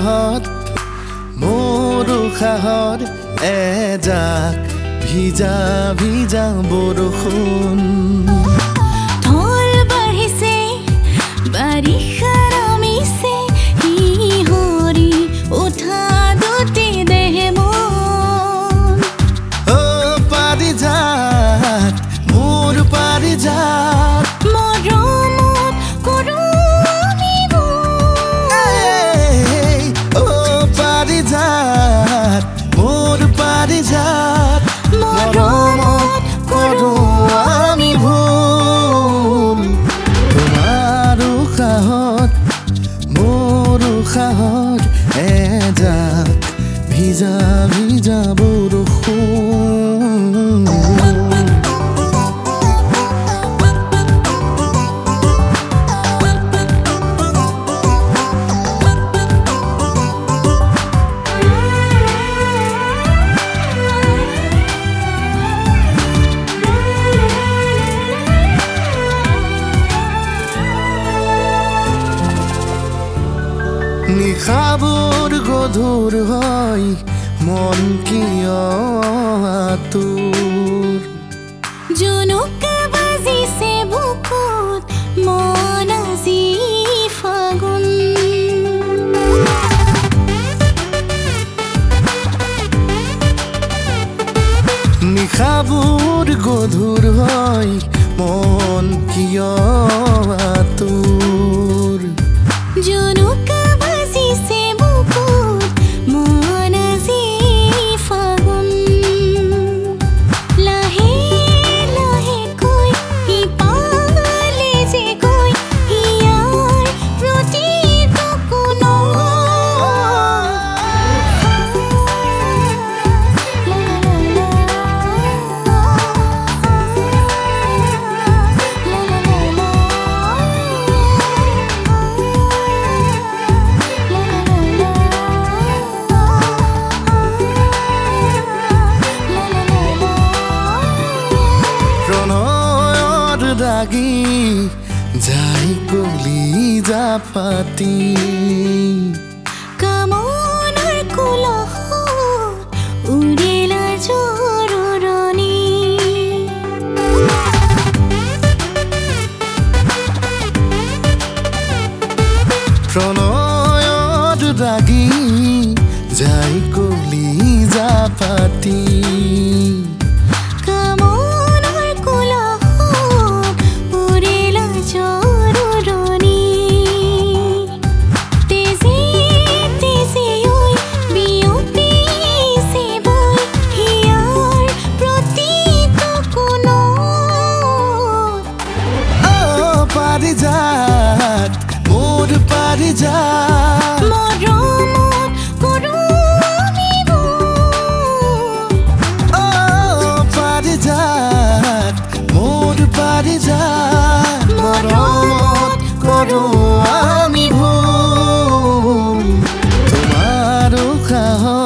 উশাহত মোৰ উশাহত এজাক ভিজা ভিজা বৰষুণ ঢল বাঢ়িছে বাৰিষা নামিছে শিহৰি উঠা দুটি দেহ মন পাৰিজাত মোৰ পাৰিজাত মৰমত কৰোঁ আমি পাৰিজাত মোৰ পাৰিজাত মৰমত কৰোঁ আমি ভুল তোমাৰ উশাহত মোৰ উশাহত এজাক ভিজা ভিজা বৰষুণ নিশাবোৰ গধুৰ হয় মন কিয় আতুৰ জুনুকা বাজিছে বুকুত মন আজি ফাগুন নিশাবোৰ গধুৰ হয় মন কিয় আতুৰ জুনুকা বাজিছে বুকুত মন আজি ফাগুন লাহে লাহেকৈ সিপালে যে গৈ হিয়াৰ প্ৰতিটো কোণত প্ৰণয়ৰ দাগি যাই কলি জাপাতি কামনাৰ কোলাহত উৰিলা জোৰণি প্ৰণয়ৰ দাগি যাই কলি জাপাতি কামনাৰ কোলাহত উৰিলা জোৰণি তেজে তেজে ঐ বিয়পিছে বৈ হিয়াৰ প্ৰতিটো কোণত পাৰিজাত মোৰ পাৰিজাত মৰমত কৰোঁ আমি পাৰিজাত মোৰ পাৰিজাত মৰমত কৰোঁ আমি ভুল তোমাৰ উশাহত